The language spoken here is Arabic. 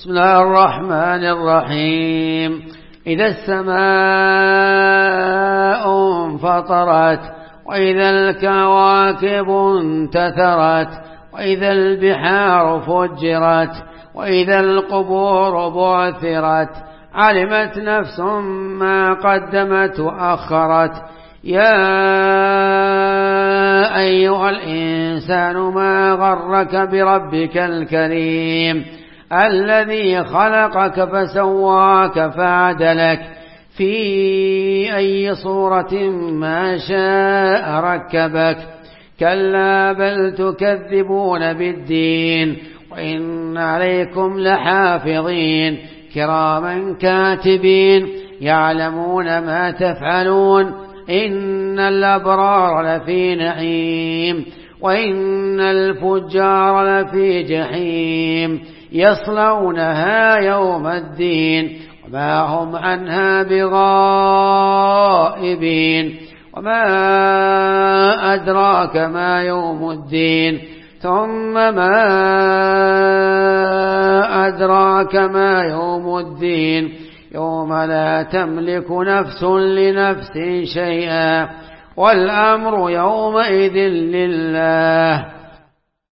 بسم الله الرحمن الرحيم. إذا السماء انفطرت وإذا الكواكب انتثرت وإذا البحار فجرت وإذا القبور بعثرت علمت نفس ما قدمت وأخرت. يا أيها الإنسان ما غرك بربك الكريم الذي خلقك فسواك فعدلك في أي صورة ما شاء ركبك. كلا بل تكذبون بالدين وإن عليكم لحافظين كراما كاتبين يعلمون ما تفعلون. إن الأبرار لفي نعيم وإن الفجار لفي جحيم يصلونها يوم الدين وما هم عنها بغائبين. وما أدراك ما يوم الدين ثم ما أدراك ما يوم الدين يوم لا تملك نفس لنفس شيئا والأمر يومئذ لله.